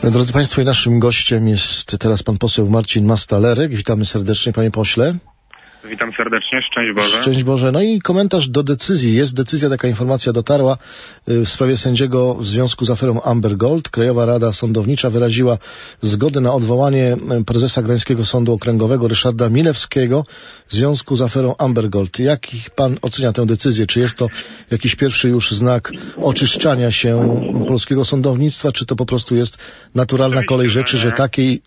Drodzy Państwo, i naszym gościem jest teraz pan poseł Marcin Mastalerek. Witamy serdecznie, panie pośle. Witam serdecznie, szczęść Boże. Szczęść Boże. No i komentarz do decyzji. Jest decyzja, taka informacja dotarła w sprawie sędziego w związku z aferą Amber Gold. Krajowa Rada Sądownicza wyraziła zgodę na odwołanie prezesa Gdańskiego Sądu Okręgowego Ryszarda Milewskiego w związku z aferą Amber Gold. Jak pan ocenia tę decyzję? Czy jest to jakiś pierwszy już znak oczyszczania się polskiego sądownictwa, czy to po prostu jest naturalna kolej rzeczy, że takiej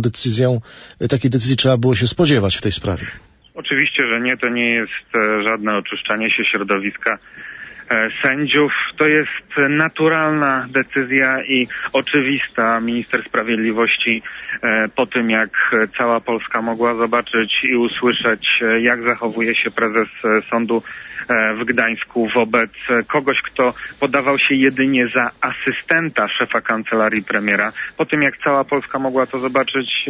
decyzji trzeba było się spodziewać w tej sprawie? Oczywiście, że nie, to nie jest żadne oczyszczanie się środowiska sędziów. To jest naturalna decyzja i oczywista. Minister Sprawiedliwości po tym, jak cała Polska mogła zobaczyć i usłyszeć, jak zachowuje się prezes sądu w Gdańsku wobec kogoś, kto podawał się jedynie za asystenta szefa kancelarii premiera. Po tym, jak cała Polska mogła to zobaczyć,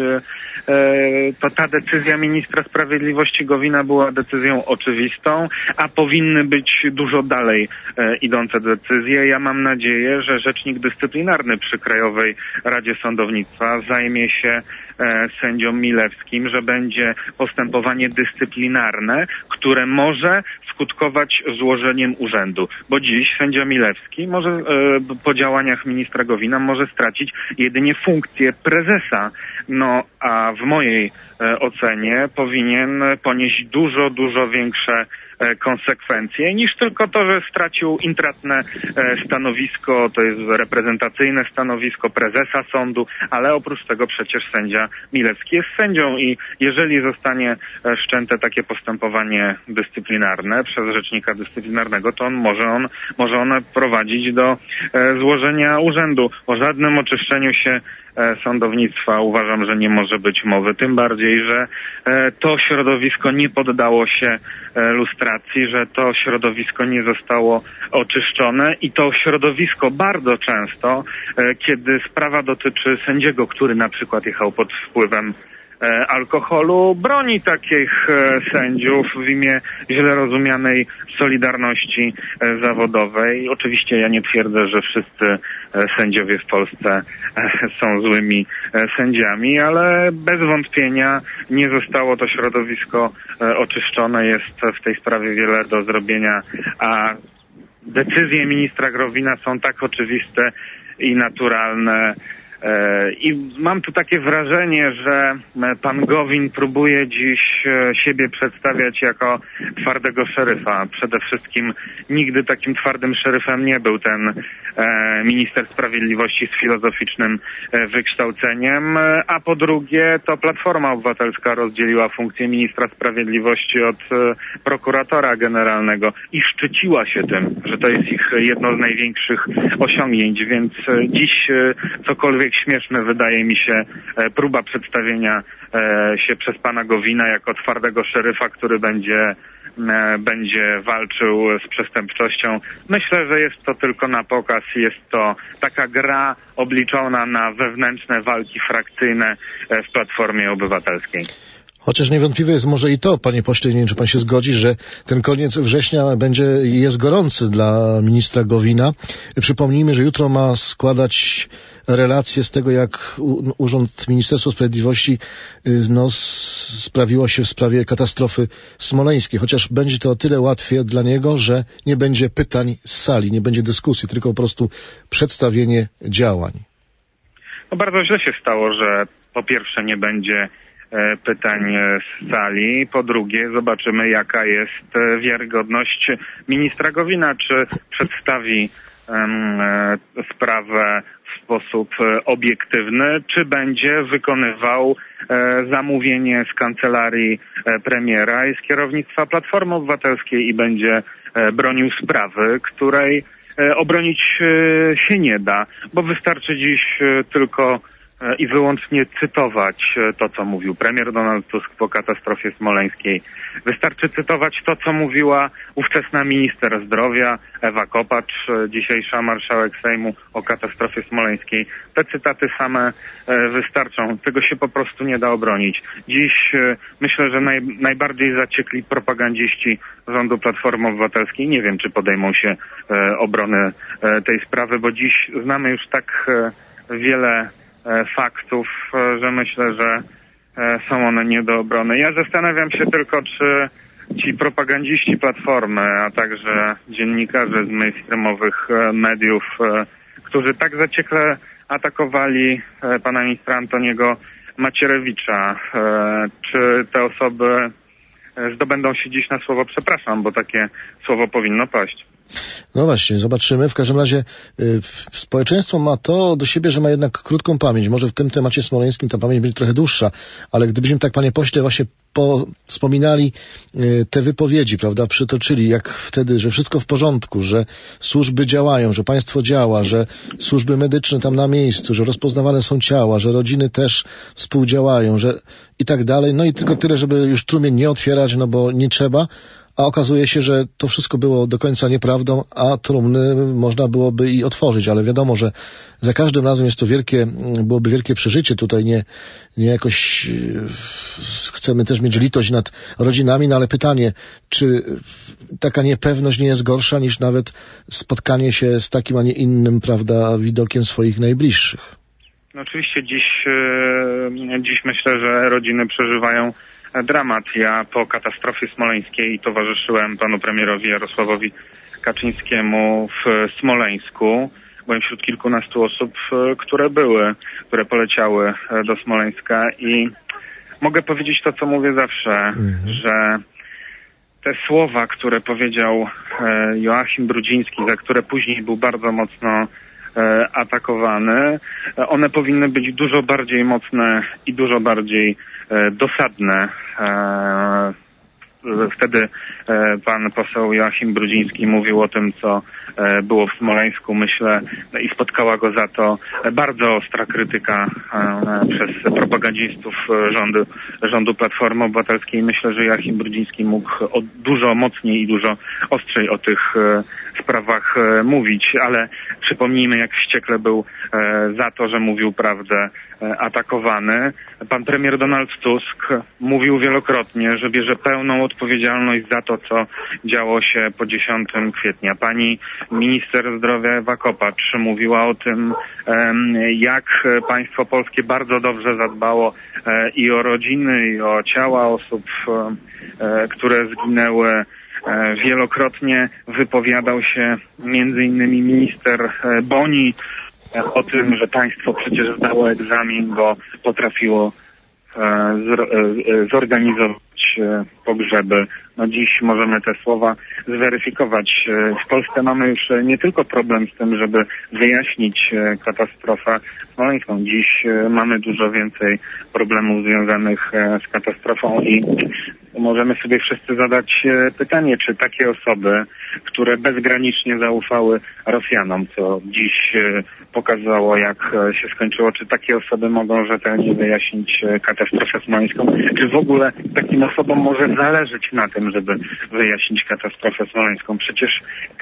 to ta decyzja ministra sprawiedliwości Gowina była decyzją oczywistą, a powinny być dużo dalej idące decyzje. Ja mam nadzieję, że rzecznik dyscyplinarny przy Krajowej Radzie Sądownictwa zajmie się sędzią Milewskim, że będzie postępowanie dyscyplinarne, które może skutkować złożeniem urzędu. Bo dziś sędzia Milewski może po działaniach ministra Gowina może stracić jedynie funkcję prezesa. No a w mojej ocenie powinien ponieść dużo większe konsekwencje niż tylko to, że stracił intratne stanowisko, to jest reprezentacyjne stanowisko prezesa sądu, ale oprócz tego przecież sędzia Milewski jest sędzią i jeżeli zostanie wszczęte takie postępowanie dyscyplinarne przez rzecznika dyscyplinarnego, to może on prowadzić do złożenia urzędu. O żadnym oczyszczeniu się sądownictwa uważam, że nie może być mowy, tym bardziej, że to środowisko nie poddało się lustracji, że to środowisko nie zostało oczyszczone i to środowisko bardzo często, kiedy sprawa dotyczy sędziego, który na przykład jechał pod wpływem alkoholu, broni takich sędziów w imię źle rozumianej solidarności zawodowej. Oczywiście ja nie twierdzę, że wszyscy sędziowie w Polsce są złymi sędziami, ale bez wątpienia nie zostało to środowisko oczyszczone. Jest w tej sprawie wiele do zrobienia, a decyzje ministra Gowina są tak oczywiste i naturalne. I mam tu takie wrażenie, że pan Gowin próbuje dziś siebie przedstawiać jako twardego szeryfa. Przede wszystkim nigdy takim twardym szeryfem nie był ten minister sprawiedliwości z filozoficznym wykształceniem, a po drugie to Platforma Obywatelska rozdzieliła funkcję ministra sprawiedliwości od prokuratora generalnego i szczyciła się tym, że to jest ich jedno z największych osiągnięć, więc dziś cokolwiek śmieszne wydaje mi się próba przedstawienia się przez pana Gowina jako twardego szeryfa, który będzie walczył z przestępczością. Myślę, że jest to tylko na pokaz, jest to taka gra obliczona na wewnętrzne walki frakcyjne w Platformie Obywatelskiej. Chociaż niewątpliwe jest może i to, panie pośle, nie wiem, czy pan się zgodzi, że ten koniec września jest gorący dla ministra Gowina. Przypomnijmy, że jutro ma składać relacje z tego, jak Urząd Ministerstwa Sprawiedliwości sprawiło się w sprawie katastrofy smoleńskiej. Chociaż będzie to o tyle łatwiej dla niego, że nie będzie pytań z sali, nie będzie dyskusji, tylko po prostu przedstawienie działań. No bardzo źle się stało, że po pierwsze nie będzie pytań z sali. Po drugie, zobaczymy, jaka jest wiarygodność ministra Gowina, czy przedstawi sprawę w sposób obiektywny, czy będzie wykonywał zamówienie z kancelarii premiera i z kierownictwa Platformy Obywatelskiej i będzie bronił sprawy, której obronić się nie da, bo wystarczy dziś tylko i wyłącznie cytować to, co mówił premier Donald Tusk po katastrofie smoleńskiej. Wystarczy cytować to, co mówiła ówczesna minister zdrowia Ewa Kopacz, dzisiejsza marszałek Sejmu o katastrofie smoleńskiej. Te cytaty same wystarczą. Tego się po prostu nie da obronić. Dziś myślę, że najbardziej zaciekli propagandziści rządu Platformy Obywatelskiej nie wiem, czy podejmą się obrony tej sprawy, bo dziś znamy już tak wiele faktów, że myślę, że są one nie do obrony. Ja zastanawiam się tylko, czy ci propagandziści Platformy, a także dziennikarze z mainstreamowych mediów, którzy tak zaciekle atakowali pana ministra Antoniego Macierewicza, czy te osoby zdobędą się dziś na słowo przepraszam, bo takie słowo powinno paść. No właśnie, zobaczymy. W każdym razie społeczeństwo ma to do siebie, że ma jednak krótką pamięć. Może w tym temacie smoleńskim ta pamięć będzie trochę dłuższa, ale gdybyśmy tak, panie pośle, właśnie wspominali te wypowiedzi, prawda, przytoczyli, jak wtedy, że wszystko w porządku, że służby działają, że państwo działa, że służby medyczne tam na miejscu, że rozpoznawane są ciała, że rodziny też współdziałają, że i tak dalej. No i tylko tyle, żeby już trumien nie otwierać, no bo nie trzeba. A okazuje się, że to wszystko było do końca nieprawdą, a trumny można byłoby i otworzyć, ale wiadomo, że za każdym razem jest to byłoby wielkie przeżycie. Tutaj nie jakoś chcemy też mieć litość nad rodzinami, no ale pytanie, czy taka niepewność nie jest gorsza niż nawet spotkanie się z takim, a nie innym, prawda, widokiem swoich najbliższych? No oczywiście dziś myślę, że rodziny przeżywają dramat. Ja po katastrofie smoleńskiej towarzyszyłem panu premierowi Jarosławowi Kaczyńskiemu w Smoleńsku. Byłem wśród kilkunastu osób, które poleciały do Smoleńska i mogę powiedzieć to, co mówię zawsze, że te słowa, które powiedział Joachim Brudziński, za które później był bardzo mocno atakowany, one powinny być dużo bardziej mocne i dużo bardziej dosadne. Wtedy pan poseł Joachim Brudziński mówił o tym, co było w Smoleńsku, myślę, i spotkała go za to bardzo ostra krytyka przez propagandzistów rządu Platformy Obywatelskiej. Myślę, że Joachim Brudziński mógł dużo mocniej i dużo ostrzej o tych sprawach mówić, ale przypomnijmy, jak wściekle był za to, że mówił prawdę, atakowany. Pan premier Donald Tusk mówił wielokrotnie, że bierze pełną odpowiedzialność za to, co działo się po 10 kwietnia. Pani minister zdrowia Ewa Kopacz mówiła o tym, jak państwo polskie bardzo dobrze zadbało i o rodziny, i o ciała osób, które zginęły. Wielokrotnie wypowiadał się między innymi minister Boni o tym, że państwo przecież zdało egzamin, bo potrafiło zorganizować pogrzeby. No dziś możemy te słowa zweryfikować. W Polsce mamy już nie tylko problem z tym, żeby wyjaśnić katastrofę smoleńską. Dziś mamy dużo więcej problemów związanych z katastrofą i możemy sobie wszyscy zadać pytanie, czy takie osoby, które bezgranicznie zaufały Rosjanom, co dziś pokazało, jak się skończyło, czy takie osoby mogą rzetelnie wyjaśnić katastrofę smoleńską, czy w ogóle takim osobom może zależeć na tym, żeby wyjaśnić katastrofę smoleńską. Przecież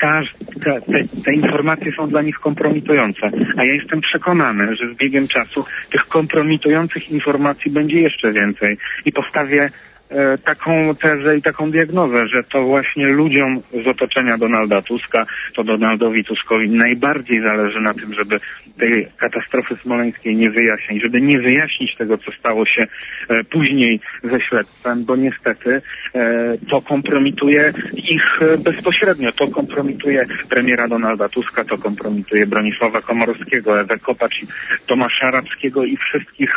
te informacje są dla nich kompromitujące, a ja jestem przekonany, że z biegiem czasu tych kompromitujących informacji będzie jeszcze więcej i postawię taką tezę i taką diagnozę, że to właśnie ludziom z otoczenia Donalda Tuska, to Donaldowi Tuskowi najbardziej zależy na tym, żeby tej katastrofy smoleńskiej nie wyjaśnić, żeby nie wyjaśnić tego, co stało się później ze śledztwem, bo niestety to kompromituje ich bezpośrednio, to kompromituje premiera Donalda Tuska, to kompromituje Bronisława Komorowskiego, Ewę Kopacz, Tomasza Arabskiego i wszystkich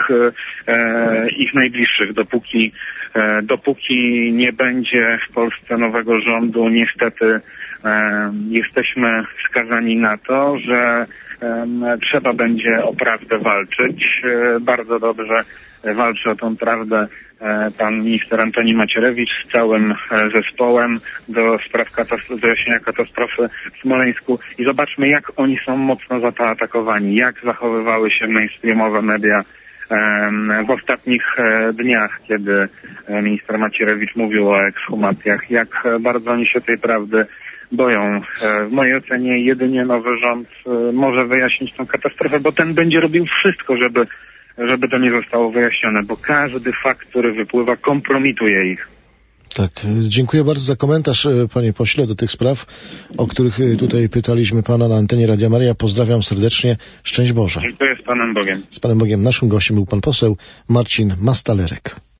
ich najbliższych, dopóki nie będzie w Polsce nowego rządu, niestety jesteśmy skazani na to, że trzeba będzie o prawdę walczyć. Bardzo dobrze walczy o tą prawdę pan minister Antoni Macierewicz z całym zespołem do spraw wyjaśnienia katastrofy w Smoleńsku i zobaczmy, jak oni są mocno zaatakowani, jak zachowywały się mainstreamowe media w ostatnich dniach, kiedy minister Macierewicz mówił o ekshumacjach, jak bardzo oni się tej prawdy boją. W mojej ocenie jedynie nowy rząd może wyjaśnić tę katastrofę, bo ten będzie robił wszystko, żeby to nie zostało wyjaśnione, bo każdy fakt, który wypływa, kompromituje ich. Tak, dziękuję bardzo za komentarz, panie pośle, do tych spraw, o których tutaj pytaliśmy pana na antenie Radia Maryja. Pozdrawiam serdecznie. Szczęść Boże. Dziękuję, z Panem Bogiem. Z Panem Bogiem. Naszym gościem był pan poseł Marcin Mastalerek.